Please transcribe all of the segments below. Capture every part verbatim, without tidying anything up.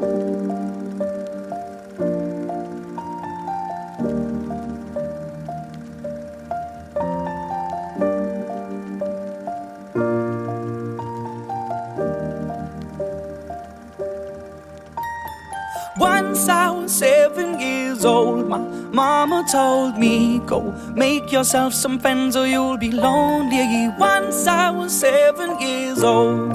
Once I was seven years old, my mama told me, go make yourself some friends or you'll be lonely. Once I was seven years old.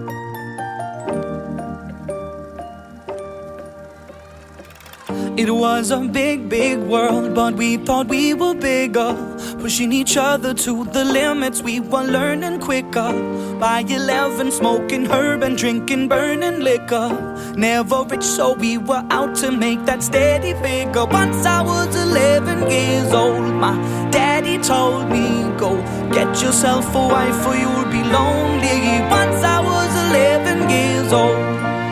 It was a big, big world, but we thought we were bigger, pushing each other to the limits. We were learning quicker. By eleven, smoking herb and drinking burning liquor. Never rich, so we were out to make that steady figure. Once I was eleven years old, my daddy told me, go get yourself a wife or you'll be lonely. Once I was eleven years old.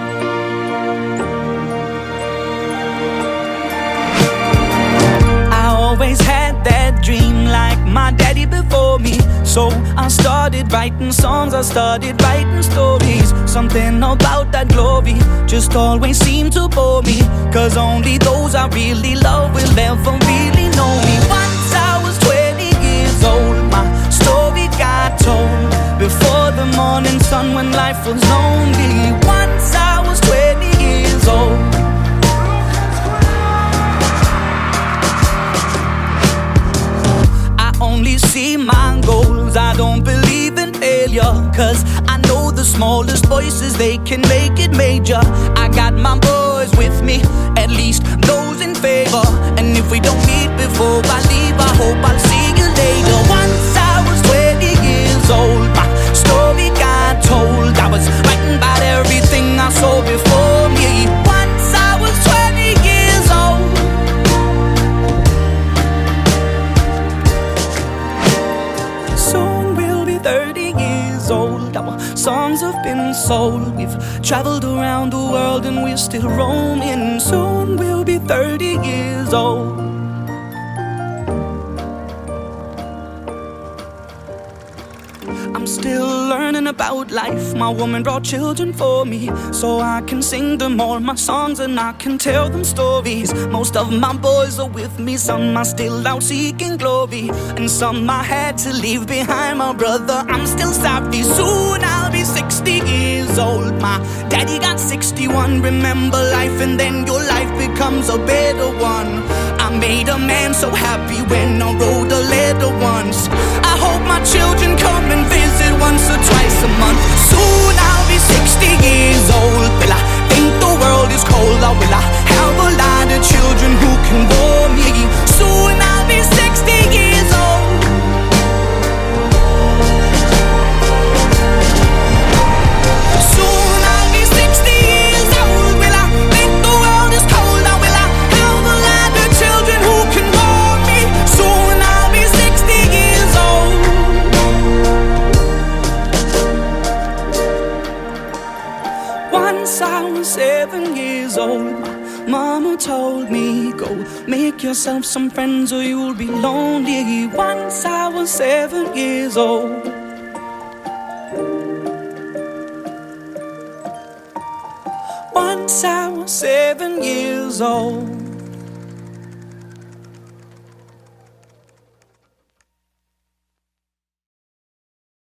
Always had that dream like my daddy before me. So I started writing songs, I started writing stories. Something about that glory just always seemed to bore me, cause only those I really love will ever really know me. Once I was twenty years old, my story got told before the morning sun when life was lonely. Once I was twenty years old. Only see my goals, I don't believe in failure, cause I know the smallest voices, they can make it major. I got my boys with me, at least those in favor. And if we don't meet before I leave, I hope I'll see you later. Once I was twenty years old, my story got told. I was writing about everything I saw before me. Once I was twenty years old. thirty years old, our songs have been sold. We've traveled around the world and we're still roaming. Soon we'll be thirty years old. I'm still learning about life. My woman brought children for me, so I can sing them all my songs and I can tell them stories. Most of my boys are with me, some are still out seeking glory, and some I had to leave behind. My brother, I'm still sorry. Soon I'll be sixty years old. My daddy got sixty-one. Remember life and then your life becomes a better one. I made a man so happy when I wrote a letter once. I hope my children come and visit once or twice a month. Soon I'll be sixty years old. Will I think the world is cold, or will I have a lot of children who can warm me? Soon I'll be sixty years old. Soon I'll be sixty years old. Will I think the world is cold, or will I have a lot of children who can warm me? Soon I'll be sixty years old. Once I was seven years old, my mama told me, go make yourself some friends or you'll be lonely. Once I was seven years old. Once I was seven years old.